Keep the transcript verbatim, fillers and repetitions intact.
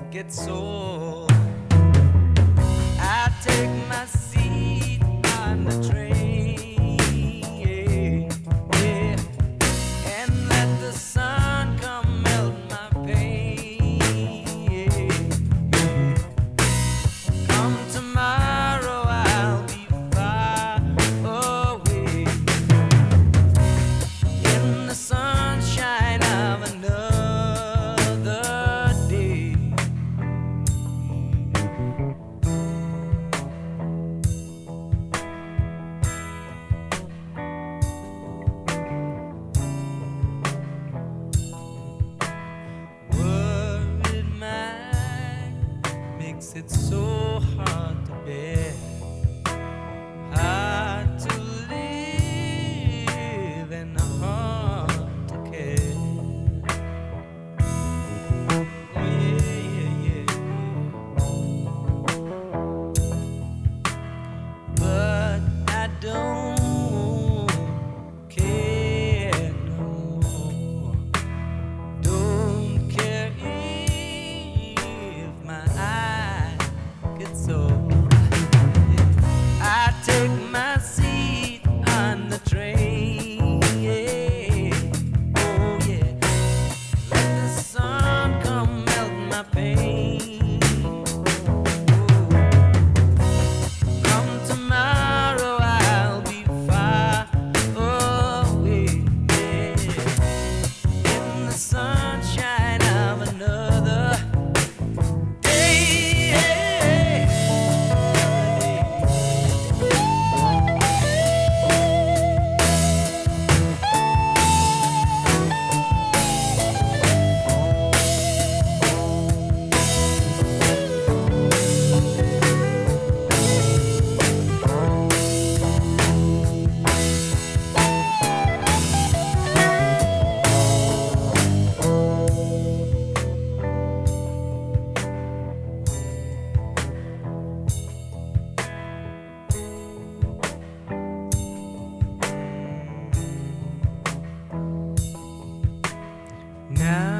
gets old, I take my seat on the train, yeah, and let the sun come melt my pain, yeah. Come tomorrow, I'll be far away in the sunshine of another day. Worried mind makes it so hard to bear, hard to live and hard to care. Yeah, yeah, yeah, yeah. But I don't care no more. Don't care if my eye gets old. I take my seat on the train, yeah. Oh yeah, let the sun come melt my pain. Oh, come tomorrow, I'll be far away, yeah, in the sunshine of another day. Now